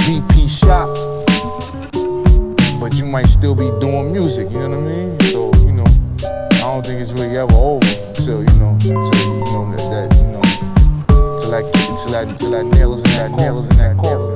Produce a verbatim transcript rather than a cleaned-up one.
B P shop, but you might still be doing music, you know what I mean? So, you know, I don't think it's really ever over until, you know, until, you know, that, that you know, till I, till I, till I nail us in that, nail us in that coffin.